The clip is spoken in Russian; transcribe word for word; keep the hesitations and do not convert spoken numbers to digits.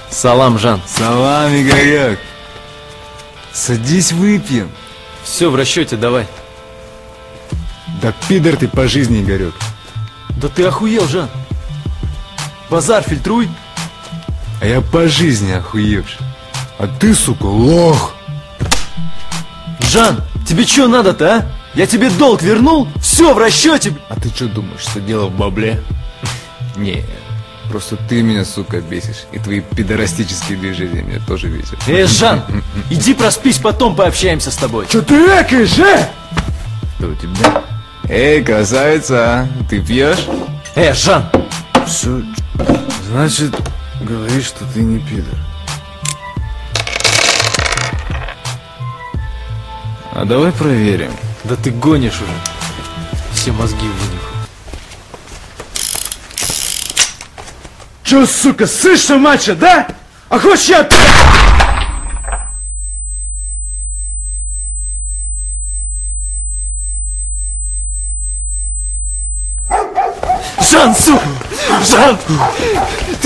Салам, Жан. Салам, Игорек. Садись, выпьем. Все в расчете, давай. Да пидор ты по жизни, Игорек. Да ты охуел, Жан. Базар фильтруй. А я по жизни охуевший. А ты, сука, лох. Жан, тебе что надо-то, а? Я тебе долг вернул, все в расчете. А ты что думаешь, что дело в бабле? Не, просто ты меня, сука, бесишь. И твои пидорастические движения меня тоже бесят. Эй, Жан, иди проспись, потом пообщаемся с тобой. Что ты экаешь, э? Что у тебя? Эй, красавица, ты пьешь? Эй, Жан. Все, значит, говоришь, что ты не пидор. А давай проверим. Да ты гонишь уже. Все мозги вынюхал. Че, сука, слышишь, мачо, да? А хочешь я... Жан, сука! Жан!